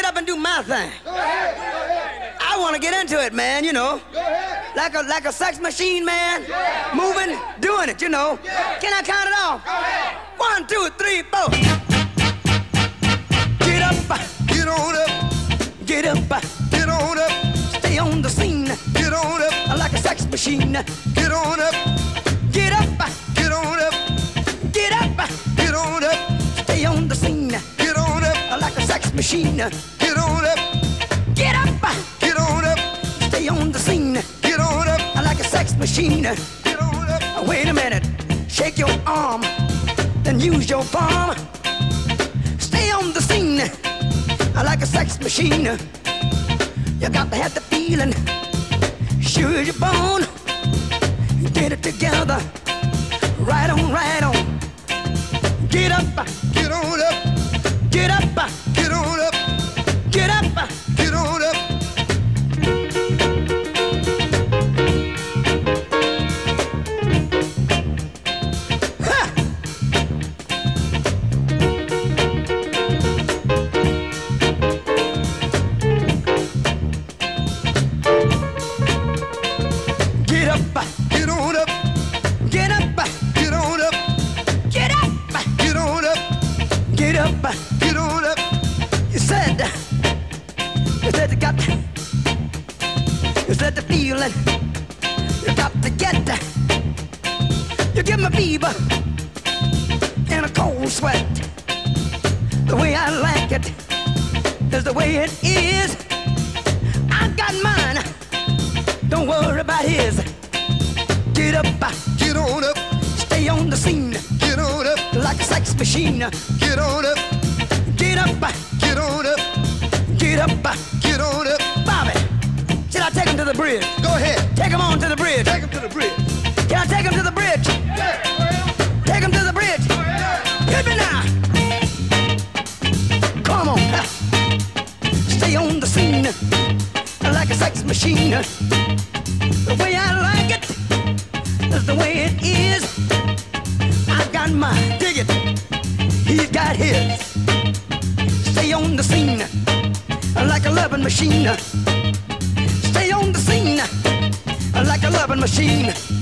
up and do my thing. I want to get into it, man, you know. Like a sex machine, man. Moving, doing it, you know. Can I count it off? 1, 2, 3, 4. Get up, Get on up, get up, get on up, stay on the scene. get on up, Like a sex machine. get on up, Get up, get on up, get up, get on up, stay on the scene. get on up, Like a sex machine. get on up, Get up, get on up, stay on the scene. get on up, Like a sex machine. get on up. Wait a minute, shake your arm, then use your palm. Stay on the scene. Like a sex machine. You got to have the feeling. Sure as you're born. Get it together. Right on, right on. Get up, Get on up, get up, get on up, get up. get on up. Ha! Get up, Get on up, get up, get on up, get up, get on up, get up. get on up. You said you said the feeling. You got to get that. You give me fever and a cold sweat. The way I like it is the way it is. I got mine. Don't worry about his. Get up, Get on up, stay on the scene get on up, like a sex machine. get on up, Get up, get on up, get up. get on up. Bobby, should I take him to the bridge? Go ahead, Take him on to the bridge. take him to the bridge. Can I take him to the bridge? Take him to the bridge. Hit me now. Come on. Stay on the scene like a sex machine. The way I like it is the way it is. I got mine. Dig it. He's got his. Stay on the scene like a loving machine. Stay on the scene like a loving machine.